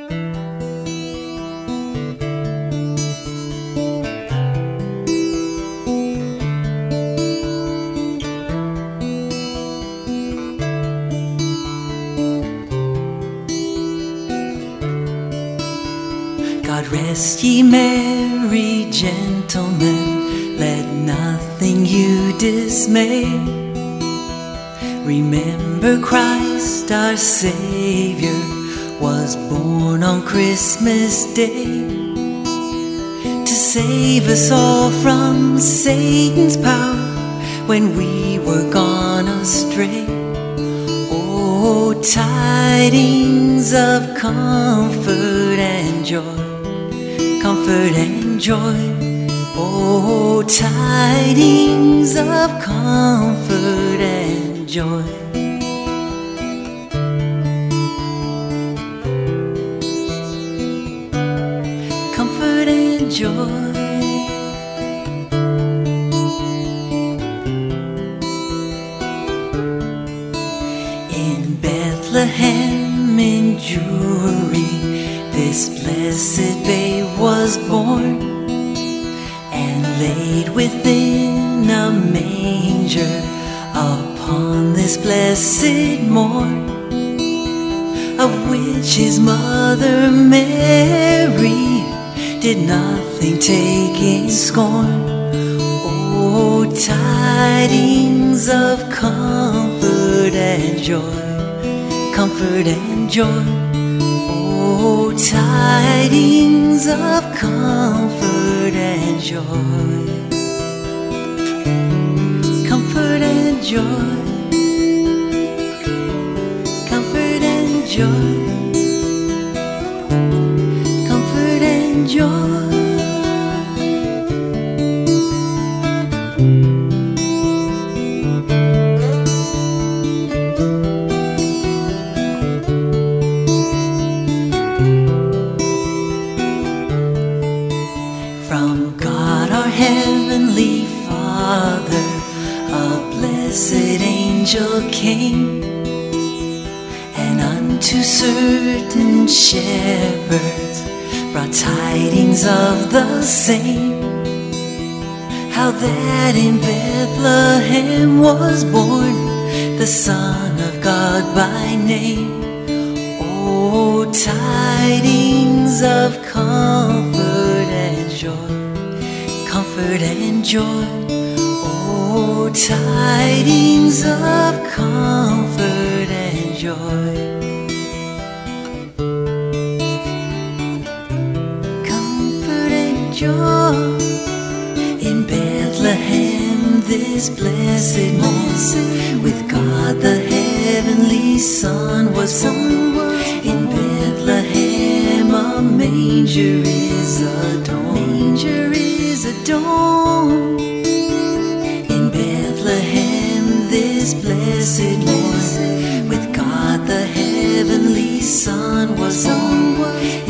God rest ye merry gentlemen, let nothing you dismay. Remember Christ our Savior was born on Christmas Day to save us all from Satan's power when we were gone astray. Oh, tidings of comfort and joy, comfort and joy. Oh, tidings of comfort and joy. Comfort and joy. In Bethlehem in Jewry, this blessed babe was born and laid within a manger upon this blessed morn, of which his mother Mary did nothing take in scorn. Oh, tidings of comfort and joy, comfort and joy. Oh, tidings of comfort and joy, comfort and joy, comfort and joy, comfort and joy. From God our Heavenly Father, a blessed angel came, and unto certain shepherds brought tidings of the same, how that in Bethlehem was born the Son of God by name. Oh, tidings of comfort and joy, comfort and joy. Oh, tidings of comfort and joy, comfort and joy. In Bethlehem this blessed morn, with God the heavenly Son was born. In Bethlehem a manger is adorned, manger is adorned. In Bethlehem this blessed morn, with God the heavenly Son was born.